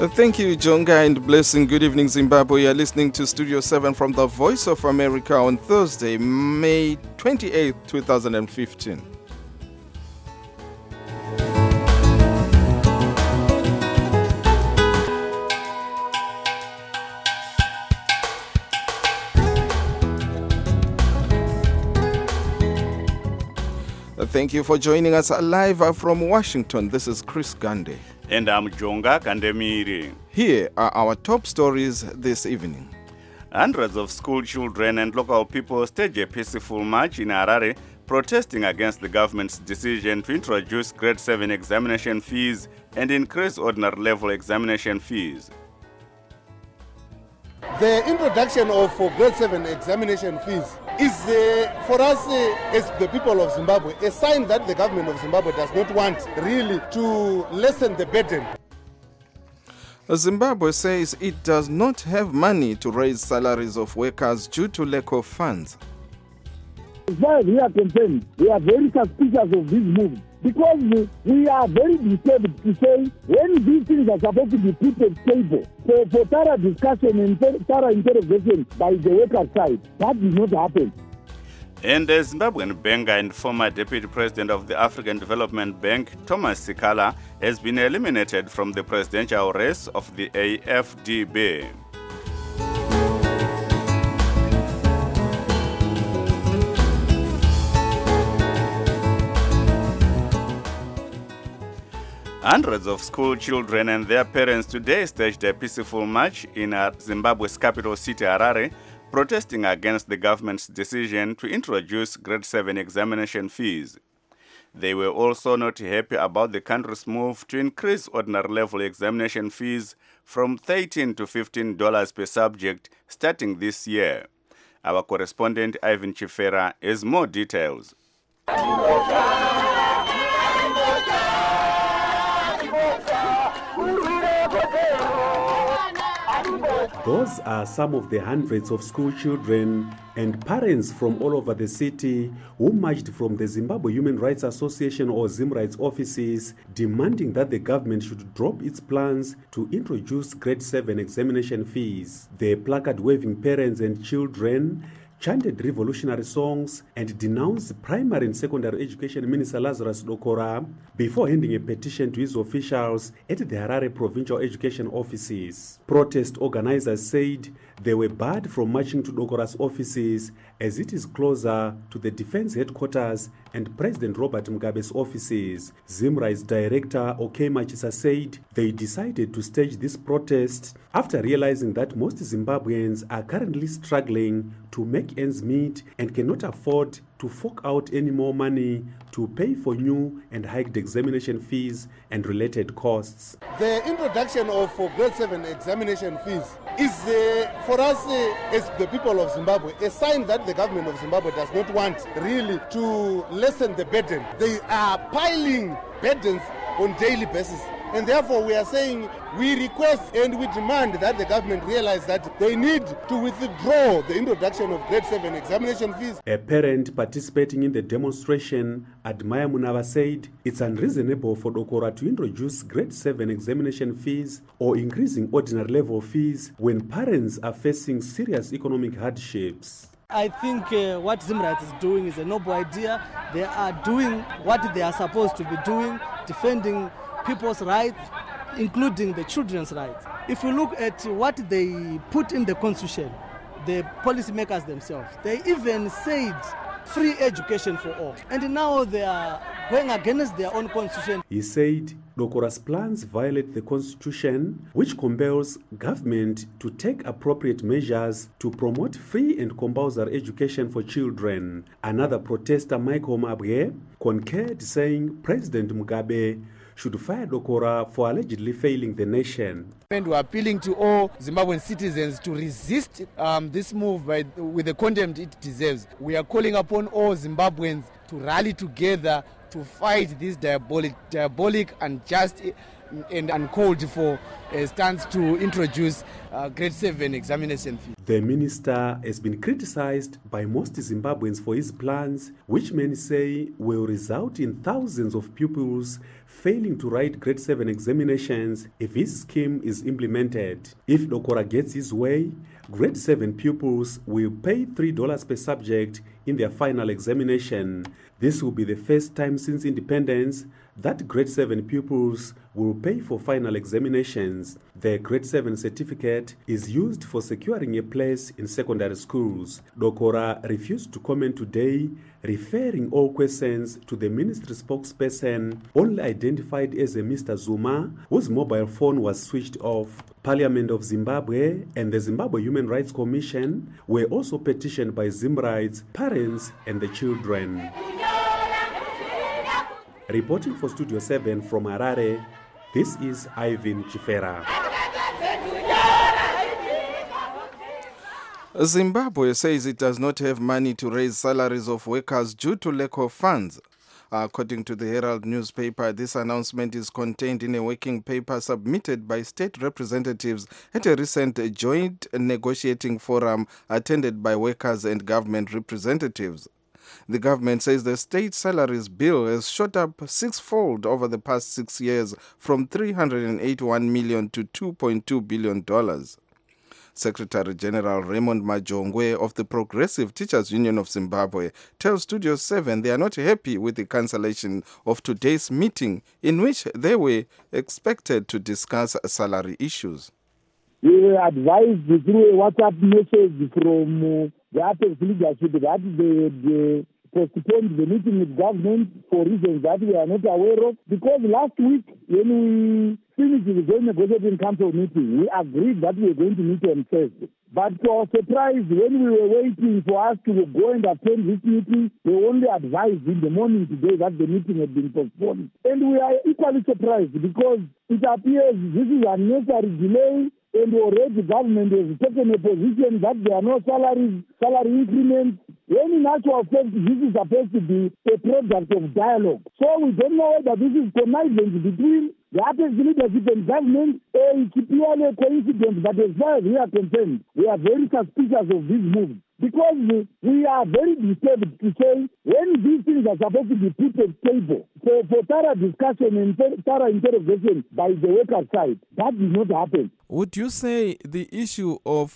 Thank you, Jonga, and blessing. Good evening, Zimbabwe. You're listening to Studio 7 from the Voice of America on Thursday, May 28, 2015. Thank you for joining us live from Washington. This is Chris Gandhi. And I'm Jonga Kandemiri. Here are our top stories this evening. Hundreds of school children and local people stage a peaceful march in Harare protesting against the government's decision to introduce grade 7 examination fees and increase ordinary level examination fees. The introduction of grade 7 examination fees is for us as the people of Zimbabwe a sign that the government of Zimbabwe does not want really to lessen the burden. Zimbabwe says it does not have money to raise salaries of workers due to lack of funds. As far as we are concerned, we are very suspicious of these moves because we are very disturbed to say when these things are supposed to be put at table for thorough discussion and thorough interrogation by the worker side, that did not happen. And the Zimbabwean banker and former deputy president of the African Development Bank, Thomas Sikala, has been eliminated from the presidential race of the AFDB. Hundreds of school children and their parents today staged a peaceful march in Zimbabwe's capital city, Harare, protesting against the government's decision to introduce grade 7 examination fees. They were also not happy about the country's move to increase ordinary level examination fees from $13 to $15 per subject starting this year. Our correspondent Ivan Chifera has more details. Those are some of the hundreds of school children and parents from all over the city who marched from the Zimbabwe Human Rights Association or ZimRights offices demanding that the government should drop its plans to introduce grade 7 examination fees. The placard-waving parents and children chanted revolutionary songs and denounced Primary and Secondary Education Minister Lazarus Dokora before handing a petition to his officials at the Harare Provincial Education offices. Protest organizers said they were barred from marching to Dokora's offices as it is closer to the defense headquarters and President Robert Mugabe's offices. ZimRights director Okema Chisa said they decided to stage this protest after realizing that most Zimbabweans are currently struggling to make ends meet and cannot afford to fork out any more money to pay for new and hiked examination fees and related costs. The introduction of grade 7 examination fees is for us as the people of Zimbabwe a sign that the government of Zimbabwe does not want really to lessen the burden. They are piling burdens on daily basis. And therefore we are saying we request and we demand that the government realize that they need to withdraw the introduction of grade 7 examination fees. A parent participating in the demonstration, Admaya Munava, said it's unreasonable for Dokora to introduce grade 7 examination fees or increasing ordinary level fees when parents are facing serious economic hardships. I think what ZimRights is doing is a noble idea. They are doing what they are supposed to be doing, defending people's rights, including the children's rights. If we look at what they put in the constitution, the policymakers themselves, they even said free education for all. And now they are going against their own constitution. He said Dokora's plans violate the constitution, which compels government to take appropriate measures to promote free and compulsory education for children. Another protester, Michael Mabwe, concurred, saying President Mugabe should fire Dokora for allegedly failing the nation. And we are appealing to all Zimbabwean citizens to resist this move with the contempt it deserves. We are calling upon all Zimbabweans to rally together to fight this diabolic, unjust and uncalled for stance to introduce grade 7 examination fee. The minister has been criticized by most Zimbabweans for his plans, which many say will result in thousands of pupils failing to write grade 7 examinations if his scheme is implemented. If Dokora gets his way, grade 7 pupils will pay $3 per subject in their final examination. This will be the first time since independence that grade 7 pupils will pay for final examinations. The grade 7 certificate is used for securing a place in secondary schools. Dokora refused to comment today, referring all questions to the ministry spokesperson, only identified as a Mr. Zuma, whose mobile phone was switched off. Parliament of Zimbabwe and the Zimbabwe Human Rights Commission were also petitioned by Zimrights, parents and the children. Reporting for Studio 7 from Harare, this is Ivan Chifera. Zimbabwe says it does not have money to raise salaries of workers due to lack of funds. According to the Herald newspaper, this announcement is contained in a working paper submitted by state representatives at a recent joint negotiating forum attended by workers and government representatives. The government says the state salaries bill has shot up sixfold over the past 6 years from $381 million to $2.2 billion. Secretary General Raymond Majongwe of the Progressive Teachers Union of Zimbabwe tells Studio 7 they are not happy with the cancellation of today's meeting in which they were expected to discuss salary issues. We were advised through a WhatsApp message from the Apex leadership that they postponed the meeting with government for reasons that we are not aware of. Because last week, when we finished the Joint Negotiating Council meeting, we agreed that we were going to meet on Thursday. But to our surprise, when we were waiting for us to go and attend this meeting, they only advised in the morning today that the meeting had been postponed. And we are equally surprised because it appears this is a unnecessary delay. And already the government has taken a position that there are no salary increments. When in actual fact, this is supposed to be a product of dialogue. So we don't know whether this is connivance between the Apex leadership and government, or it's purely a coincidence. But as far as we are concerned, we are very suspicious of these moves. Because we are very disturbed to say when these things are supposed to be put at table for thorough discussion and thorough interrogation by the worker side, that did not happen. Would you say the issue of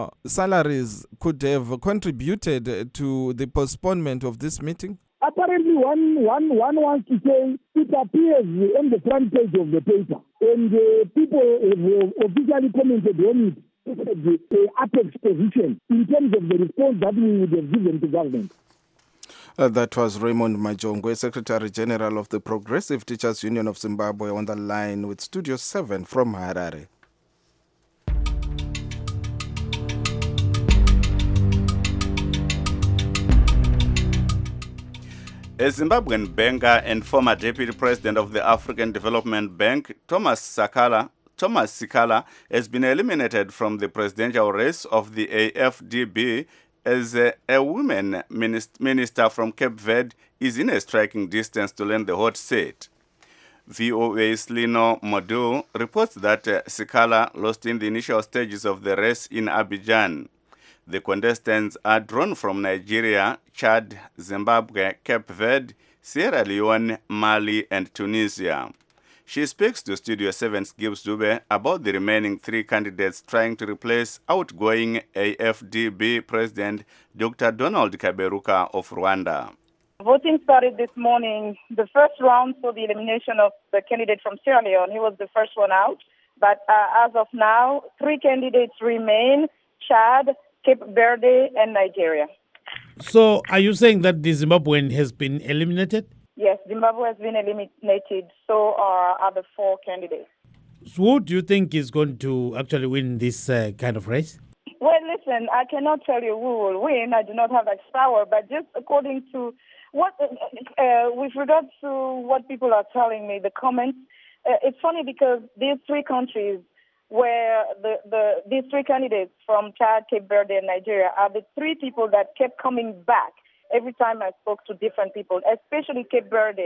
salaries could have contributed to the postponement of this meeting? Apparently, one wants to say it appears on the front page of the paper, and people have officially commented on it. The Apex position in terms of the response that we would have given to government. That was Raymond Majongwe, Secretary General of the Progressive Teachers Union of Zimbabwe, on the line with Studio 7 from Harare. A Zimbabwean banker and former deputy president of the African Development Bank, Thomas Sikala, has been eliminated from the presidential race of the AFDB as a woman minister from Cape Verde is in a striking distance to land the hot seat. VOA's Lino Modu reports that Sikala lost in the initial stages of the race in Abidjan. The contestants are drawn from Nigeria, Chad, Zimbabwe, Cape Verde, Sierra Leone, Mali, and Tunisia. She speaks to Studio 7's Gibbs Dube about the remaining three candidates trying to replace outgoing AFDB President Dr. Donald Kaberuka of Rwanda. Voting started this morning. The first round saw the elimination of the candidate from Sierra Leone. He was the first one out. But as of now, three candidates remain: Chad, Cape Verde, and Nigeria. So are you saying that the Zimbabwean has been eliminated? Yes, Zimbabwe has been eliminated. So are the four candidates. So who do you think is going to actually win this kind of race? Well, listen, I cannot tell you who will win. I do not have that power. But just according to what, with regards to what people are telling me, the comments, it's funny because these three countries where these three candidates from Chad, Cape Verde, and Nigeria are the three people that kept coming back every time I spoke to different people, especially Cape Verde.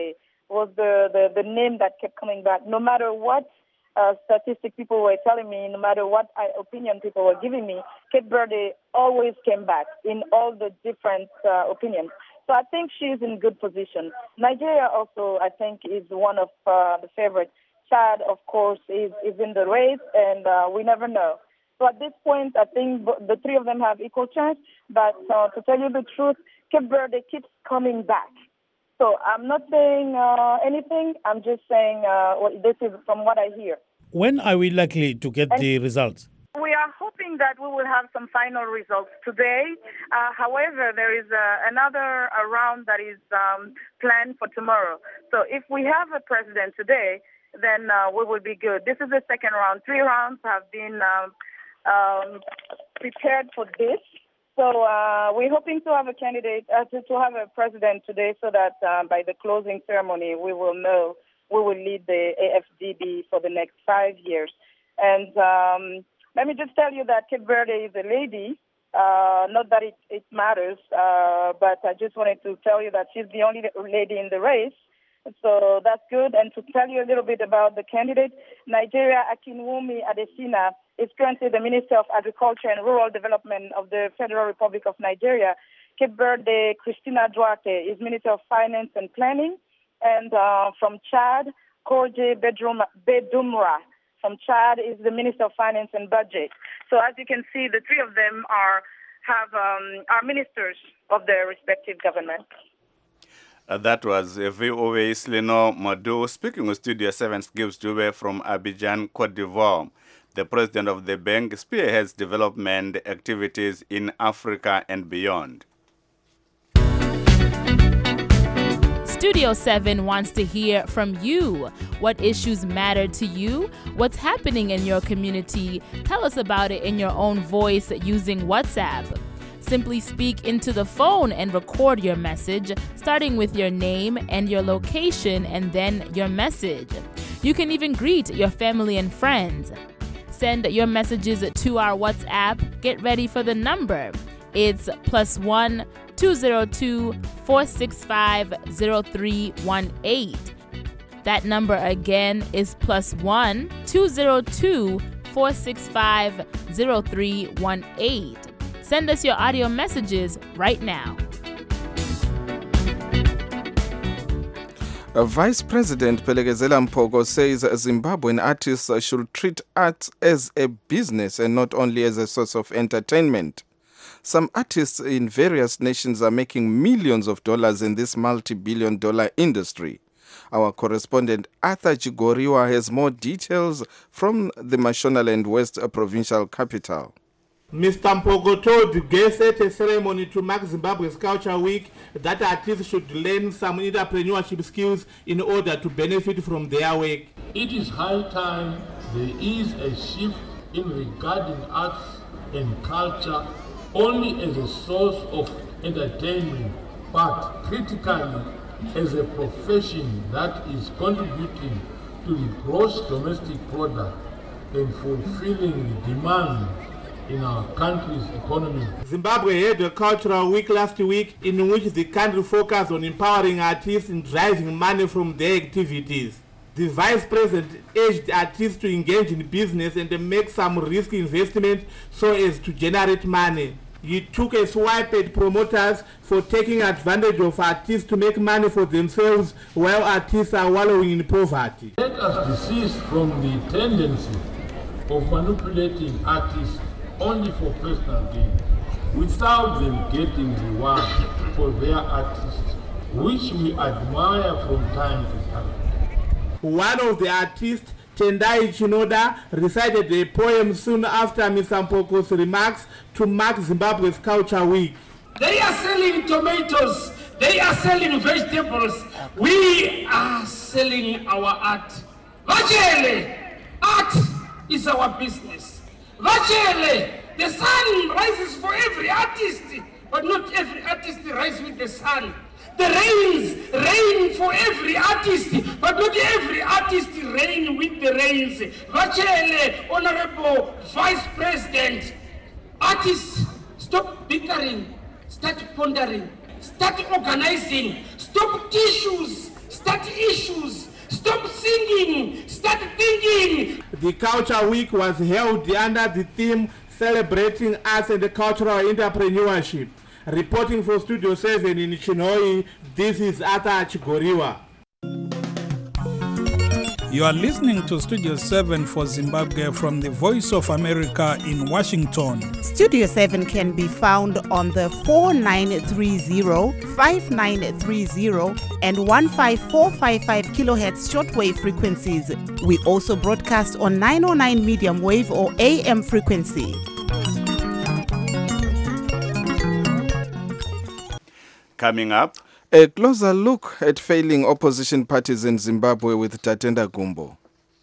was the name that kept coming back. No matter what statistic people were telling me, no matter what opinion people were giving me, Cape Verde always came back in all the different opinions. So I think she's in good position. Nigeria also, I think, is one of the favorites. Chad, of course, is in the race, and we never know. So at this point, I think the three of them have equal chance. But to tell you the truth, Cape Verde keeps coming back. So I'm not saying anything. I'm just saying this is from what I hear. When are we likely to get the results? We are hoping that we will have some final results today. However, there is another round that is planned for tomorrow. So if we have a president today, then we will be good. This is the second round. 3 rounds have been prepared for this. So we're hoping to have a candidate, to have a president today, so that by the closing ceremony we will know we will lead the AFDB for the next 5 years. And let me just tell you that Cape Verde is a lady. Not that it matters, but I just wanted to tell you that she's the only lady in the race. So that's good. And to tell you a little bit about the candidate, Nigeria Akinwumi Adesina is currently the Minister of Agriculture and Rural Development of the Federal Republic of Nigeria. Cape Verde, Christina Duarte is Minister of Finance and Planning. And from Chad, Korje Bedumra from Chad is the Minister of Finance and Budget. So as you can see, the three of them are ministers of their respective governments. That was VOA's Lenore Madu speaking with Studio 7's Gibbs Dube from Abidjan, Cote d'Ivoire. The president of the bank spearheads development activities in Africa and beyond. Studio 7 wants to hear from you. What issues matter to you? What's happening in your community? Tell us about it in your own voice using WhatsApp. Simply speak into the phone and record your message, starting with your name and your location and then your message. You can even greet your family and friends. Send your messages to our WhatsApp. Get ready for the number. It's +1 202 465 0318. That number again is +1 202 465 0318. Send us your audio messages right now. Vice President Pelekezela Mpogo says Zimbabwean artists should treat art as a business and not only as a source of entertainment. Some artists in various nations are making millions of dollars in this multi-billion-dollar industry. Our correspondent Arthur Chigoriwa has more details from the Mashonaland West provincial capital. Mr. Mpogo told guests at a ceremony to mark Zimbabwe's Culture Week that artists should learn some entrepreneurship skills in order to benefit from their work. It is high time there is a shift in regarding arts and culture only as a source of entertainment, but critically as a profession that is contributing to the gross domestic product and fulfilling the demand in our country's economy. Zimbabwe had a cultural week last week in which the country focused on empowering artists and driving money from their activities. The vice president urged artists to engage in business and make some risky investment so as to generate money. He took a swipe at promoters for taking advantage of artists to make money for themselves while artists are wallowing in poverty. Let us desist from the tendency of manipulating artists only for personal gain, without them getting reward for their artists, which we admire from time to time. One of the artists, Tendai Chinoda, recited a poem soon after Mr. Mpogo's remarks to mark Zimbabwe's Culture Week. They are selling tomatoes, they are selling vegetables, we are selling our art. Vachele, art is our business. Vachele, the sun rises for every artist, but not every artist rises with the sun. The rains rain for every artist, but not every artist rain with the rains. Vachele, Honorable Vice President, artists, stop bickering, start pondering, start organizing, stop tissues, start issues. Stop singing, start thinking. The Culture Week was held under the theme Celebrating Arts and Cultural Entrepreneurship. Reporting for Studio 7 in Chinhoyi, this is Arthur Chigoriwa. You are listening to Studio 7 for Zimbabwe from the Voice of America in Washington. Studio 7 can be found on the 4930, 5930 and 15455 kilohertz shortwave frequencies. We also broadcast on 909 medium wave or AM frequency. Coming up, a closer look at failing opposition parties in Zimbabwe with Tatenda Gumbo.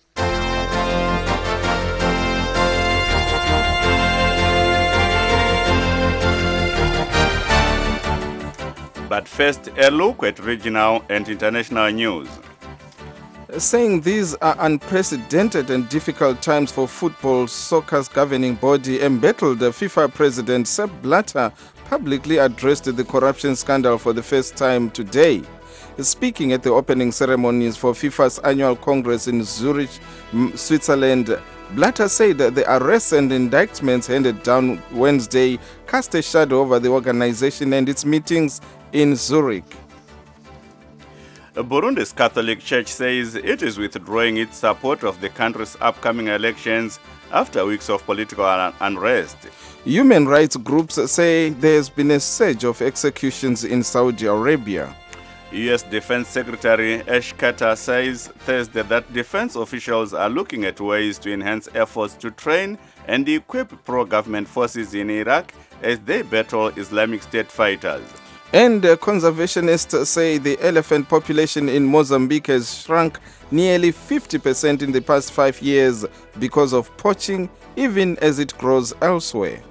but first a look at regional and international news. Saying these are unprecedented and difficult times for football, soccer's governing body, embattled FIFA President Sepp Blatter publicly addressed the corruption scandal for the first time today. Speaking at the opening ceremonies for FIFA's annual Congress in Zurich, Switzerland, Blatter said that the arrests and indictments handed down Wednesday cast a shadow over the organization and its meetings in Zurich. Burundi's Catholic Church says it is withdrawing its support of the country's upcoming elections after weeks of political unrest. Human rights groups say there has been a surge of executions in Saudi Arabia. U.S. Defense Secretary Ash Carter says Thursday that defense officials are looking at ways to enhance efforts to train and equip pro-government forces in Iraq as they battle Islamic State fighters. And conservationists say the elephant population in Mozambique has shrunk nearly 50% in the past 5 years because of poaching, even as it grows elsewhere.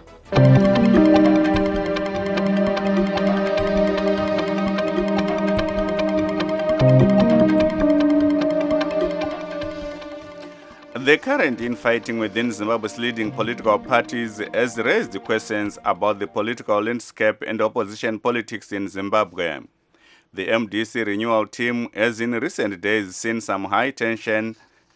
The current infighting within Zimbabwe's leading political parties has raised questions about the political landscape and opposition politics in Zimbabwe. The MDC renewal team has in recent days seen some high tensions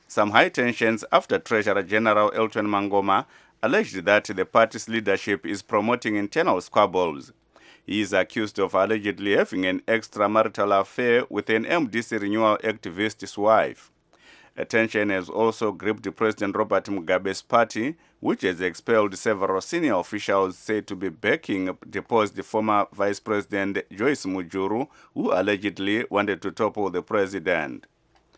after Treasurer General Elton Mangoma alleged that the party's leadership is promoting internal squabbles. He is accused of allegedly having an extramarital affair with an MDC renewal activist's wife. Attention has also gripped President Robert Mugabe's party, which has expelled several senior officials said to be backing deposed former Vice President Joyce Mujuru, who allegedly wanted to topple the president.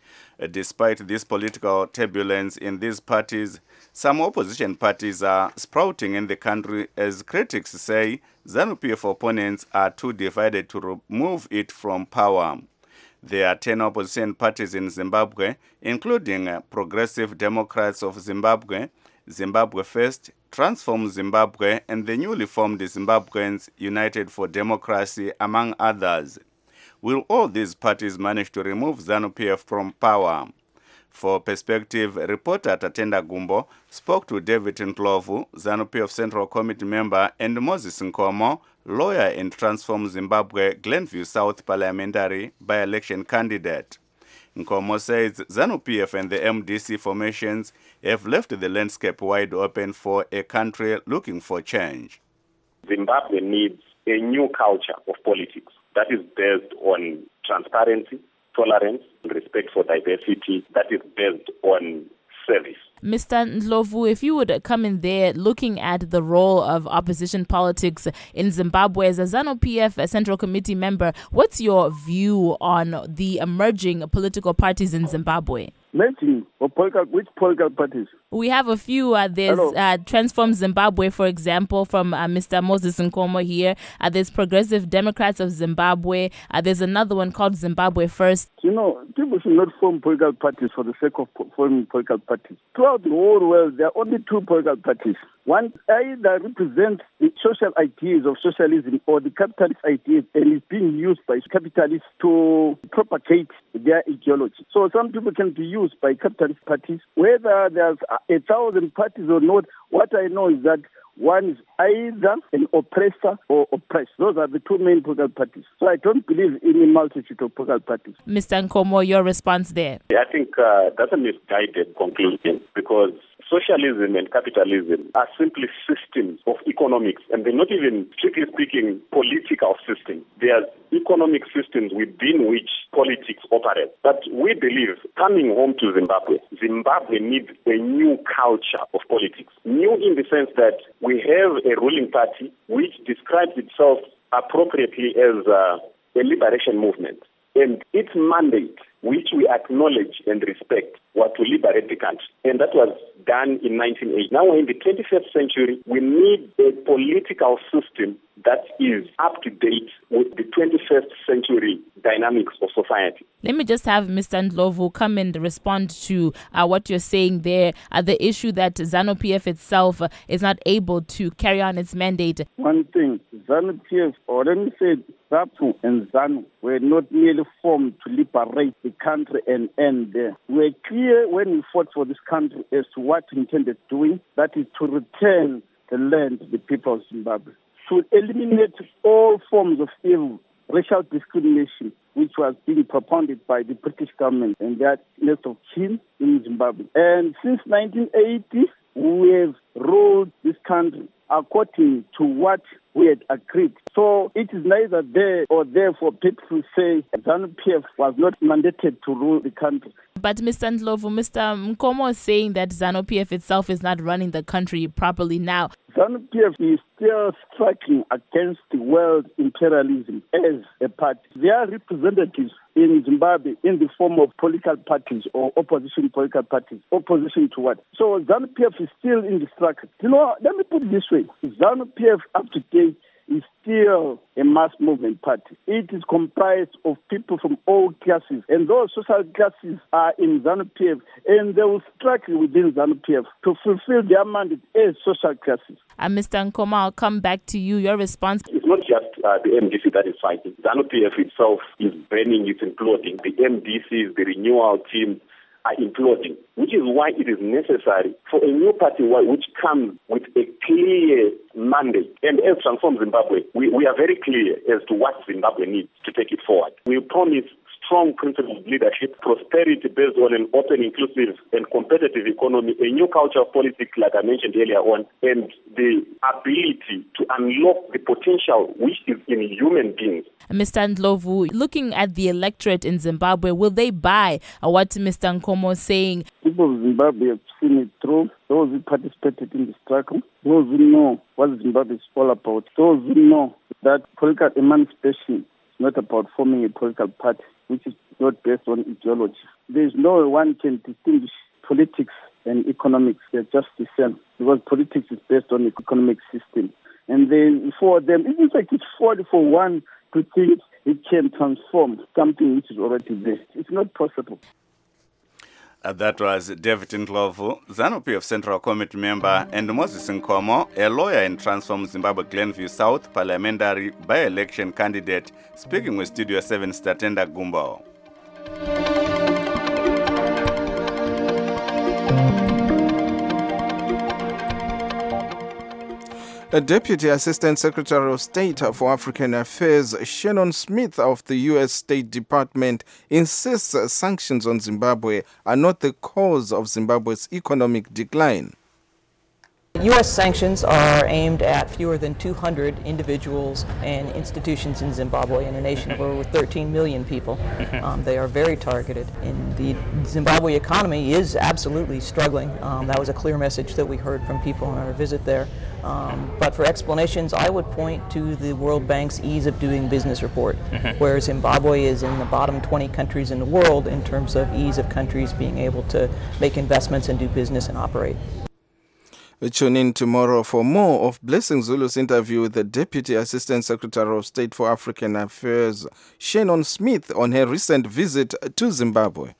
Despite this political turbulence in these parties, some opposition parties are sprouting in the country as critics say ZANU-PF opponents are too divided to remove it from power. There are 10 opposition parties in Zimbabwe, including Progressive Democrats of Zimbabwe, Zimbabwe First, Transform Zimbabwe, and the newly formed Zimbabweans United for Democracy, among others. Will all these parties manage to remove ZANU-PF from power? For Perspective, reporter Tatenda Gumbo spoke to David Ndlovu, ZANU-PF Central Committee member, and Moses Nkomo, lawyer and Transform Zimbabwe Glenview South parliamentary by-election candidate. Nkomo says ZANU-PF and the MDC formations have left the landscape wide open for a country looking for change. Zimbabwe needs a new culture of politics that is based on transparency, tolerance, respect for diversity, that is based on service. Mr. Ndlovu, if you would come in there looking at the role of opposition politics in Zimbabwe as a ZANU-PF Central Committee member, what's your view on the emerging political parties in Zimbabwe? Mention which political parties? We have a few. There's Transform Zimbabwe, for example, from Mr. Moses Nkomo here. There's Progressive Democrats of Zimbabwe. There's another one called Zimbabwe First. You know, people should not form political parties for the sake of forming political parties. Throughout the whole world, there are only two political parties. One either represents the social ideas of socialism or the capitalist ideas and is being used by capitalists to propagate their ideology. So some people can be used by capitalist parties. Whether there's 1,000 parties or not, what I know is that One is either an oppressor or oppressed. Those are the two main political parties. So I don't believe in a multitude of political parties. Mr. Nkomo, your response there? I think that's a misguided conclusion, because socialism and capitalism are simply systems of economics, and they're not even, strictly speaking, political systems. They are economic systems within which politics operates. But we believe, coming home to Zimbabwe, Zimbabwe needs a new culture of politics. New in the sense that we have a ruling party which describes itself appropriately as a liberation movement. And its mandate, which we acknowledge and respect, was to liberate the country. And that was done in 1980. Now we're in the 21st century. We need a political system that is up to date with the 21st century dynamics of society. Let me just have Mr. Ndlovu come and respond to what you're saying there, the issue that ZANU-PF itself is not able to carry on its mandate. One thing, ZANU-PF, or let me say, ZAPU and ZANU were not merely formed to liberate the country and end there. We were clear when we fought for this country as to what we intended doing, that is to return the land to the people of Zimbabwe, to eliminate all forms of evil, racial discrimination, which was being propounded by the British government and their next of kin in Zimbabwe. And since 1980, we have ruled this country according to what we had agreed. So it is neither there or there for people to say ZANU-PF was not mandated to rule the country. But Mr. Ndlovu, Mr. Nkomo is saying that ZANU-PF itself is not running the country properly now. ZANU-PF is still striking against the world imperialism as a party. Their representatives in Zimbabwe in the form of political parties or opposition political parties. Opposition to what? So ZANU-PF is still in the struggle. You know, let me put it this way. ZANU-PF up to date is still a mass movement party. It is comprised of people from all classes, and those social classes are in ZANU-PF, and they will struggle within ZANU-PF to fulfill their mandate as social classes. Mr. Nkomo, I'll come back to you. Your response? It's not just the MDC that is fighting. ZANU-PF itself is burning, it's imploding. The MDCs, the renewal team, are imploding, which is why it is necessary for a new party which comes with a clear mandate. And as Transform Zimbabwe, we are very clear as to what Zimbabwe needs to take it forward. We promise strong principled leadership, prosperity based on an open, inclusive, and competitive economy, a new culture of politics, like I mentioned earlier on, and the ability to unlock the potential which is in human beings. Mr. Ndlovu, looking at the electorate in Zimbabwe, will they buy what Mr. Nkomo is saying? People of Zimbabwe have seen it through. Those who participated in the struggle, those who know what Zimbabwe is all about, those who know that political emancipation is not about forming a political party which is not based on ideology. There is no one can distinguish politics and economics. They're just the same, because politics is based on the economic system. And then for them, it's like it's folly for one to think it can transform something which is already there. It's not possible. That was David Ndlovu, ZANU-PF Central Committee member, and Moses Nkomo, a lawyer in Transform Zimbabwe Glenview South parliamentary by-election candidate, speaking with Studio 7 Statenda Gumbo. A Deputy Assistant Secretary of State for African Affairs, Shannon Smith of the U.S. State Department, insists sanctions on Zimbabwe are not the cause of Zimbabwe's economic decline. U.S. sanctions are aimed at fewer than 200 individuals and institutions in Zimbabwe, in a nation of over 13 million people. They are very targeted, and the Zimbabwe economy is absolutely struggling. That was a clear message that we heard from people on our visit there. But for explanations, I would point to the World Bank's Ease of Doing Business report, where Zimbabwe is in the bottom 20 countries in the world in terms of ease of countries being able to make investments and do business and operate. Tune in tomorrow for more of Blessing Zulu's interview with the Deputy Assistant Secretary of State for African Affairs, Shannon Smith, on her recent visit to Zimbabwe.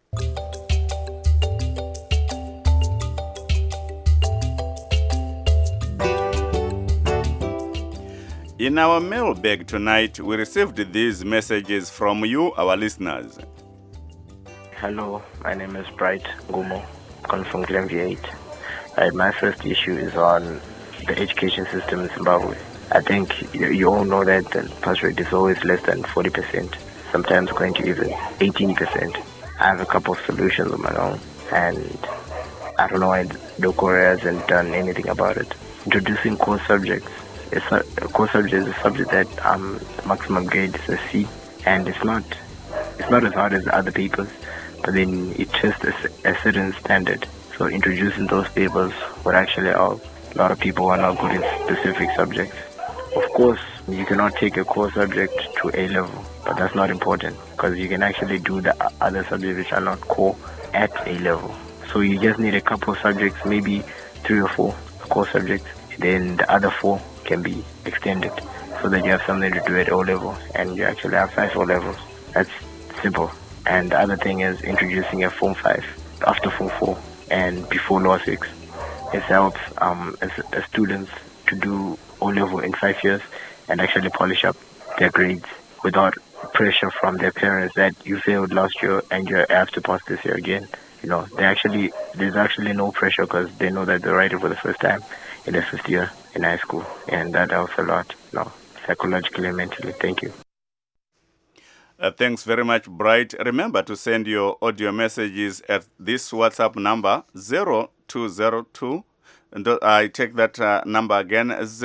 In our mailbag tonight, we received these messages from you, our listeners. Hello, my name is Bright Ngumo, calling from Glenview 8. My first issue is on the education system in Zimbabwe. I think you all know that the pass rate is always less than 40%, sometimes going to even 18%. I have a couple of solutions of my own, and I don't know why the Korea hasn't done anything about it. Introducing core subjects. Core subject is a subject that maximum grade is a C, and it's not as hard as the other papers, but then it tests a certain standard. So introducing those papers would actually help a lot of people who are not good in specific subjects. Of course, you cannot take a core subject to A level, but that's not important because you can actually do the other subjects which are not core at A level. So you just need a couple of subjects, maybe 3 or 4 core subjects, then the other 4 can be extended so that you have something to do at O level and you actually have 5 O levels. That's simple. And the other thing is introducing a Form 5 after Form 4 and before Law 6. It helps as students to do O level in 5 years and actually polish up their grades without pressure from their parents that you failed last year and you have to pass this year again. You know, there's actually no pressure because they know that they're writing for the first time in their 5th year in high school, and that helps a lot, psychologically and mentally. Thank you. Thanks very much, Bright. Remember to send your audio messages at this WhatsApp number, 0202. And I take that number again,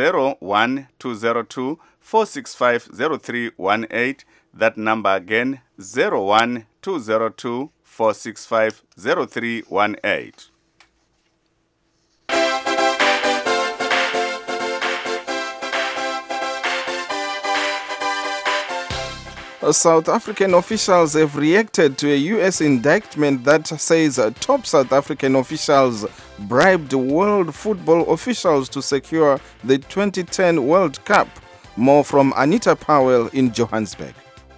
01202 465 0318. That number again, 01202 465 0318. South African officials have reacted to a U.S. indictment that says top South African officials bribed world football officials to secure the 2010 World Cup. More from Anita Powell in Johannesburg.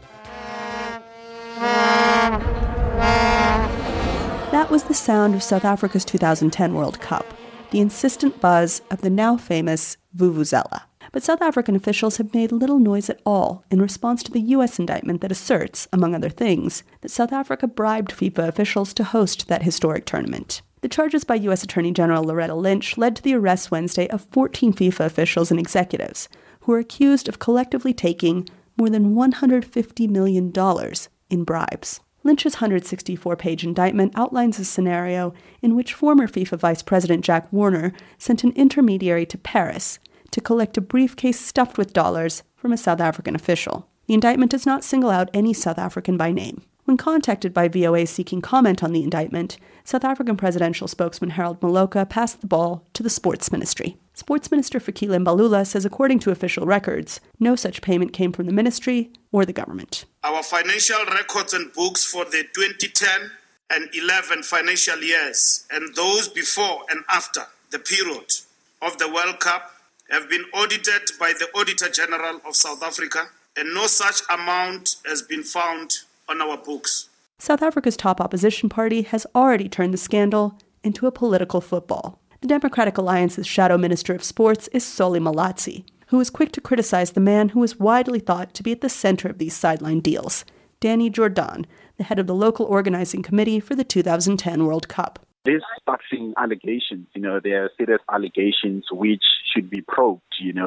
That was the sound of South Africa's 2010 World Cup, the insistent buzz of the now famous Vuvuzela. But South African officials have made little noise at all in response to the U.S. indictment that asserts, among other things, that South Africa bribed FIFA officials to host that historic tournament. The charges by U.S. Attorney General Loretta Lynch led to the arrest Wednesday of 14 FIFA officials and executives who are accused of collectively taking more than $150 million in bribes. Lynch's 164-page indictment outlines a scenario in which former FIFA Vice President Jack Warner sent an intermediary to Paris to collect a briefcase stuffed with dollars from a South African official. The indictment does not single out any South African by name. When contacted by VOA seeking comment on the indictment, South African presidential spokesman Harold Maloka passed the ball to the Sports Ministry. Sports Minister Fikile Mbalula says according to official records, no such payment came from the ministry or the government. Our financial records and books for the 2010 and 11 financial years and those before and after the period of the World Cup have been audited by the Auditor General of South Africa, and no such amount has been found on our books. South Africa's top opposition party has already turned the scandal into a political football. The Democratic Alliance's Shadow Minister of Sports is Solly Malatsi, who was quick to criticize the man who is widely thought to be at the center of these sideline deals, Danny Jordan, the head of the local organizing committee for the 2010 World Cup. These boxing allegations, they are serious allegations which should be probed.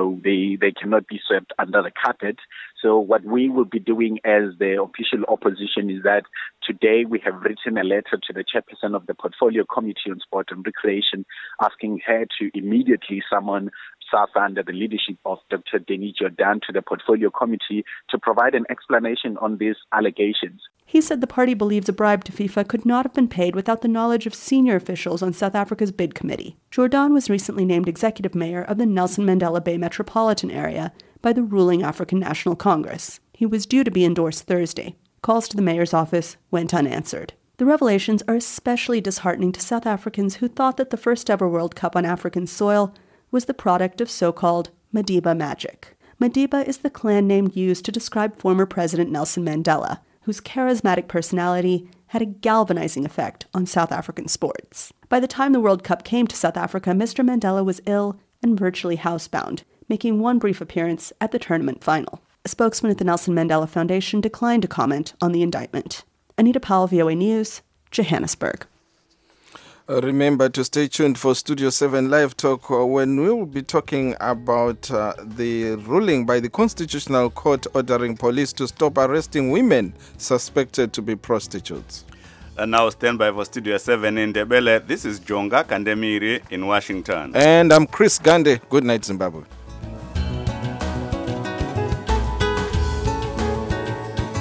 They cannot be swept under the carpet. So what we will be doing as the official opposition is that today we have written a letter to the chairperson of the Portfolio Committee on Sport and Recreation, asking her to immediately summon SAFA under the leadership of Dr. Danny Jordan to the Portfolio Committee to provide an explanation on these allegations. He said the party believes a bribe to FIFA could not have been paid without the knowledge of senior officials on South Africa's bid committee. Jordan was recently named executive mayor of the Nelson Mandela Bay metropolitan area by the ruling African National Congress. He was due to be endorsed Thursday. Calls to the mayor's office went unanswered. The revelations are especially disheartening to South Africans who thought that the first ever World Cup on African soil was the product of so-called Madiba magic. Madiba is the clan name used to describe former President Nelson Mandela, whose charismatic personality had a galvanizing effect on South African sports. By the time the World Cup came to South Africa, Mr. Mandela was ill and virtually housebound, making one brief appearance at the tournament final. A spokesman at the Nelson Mandela Foundation declined to comment on the indictment. Anita Powell, VOA News, Johannesburg. Remember to stay tuned for Studio 7 Live Talk when we will be talking about the ruling by the Constitutional Court ordering police to stop arresting women suspected to be prostitutes. And now stand by for Studio 7 in Ndebele. This is Jonga Kandemiri in Washington. And I'm Chris Gande. Good night, Zimbabwe.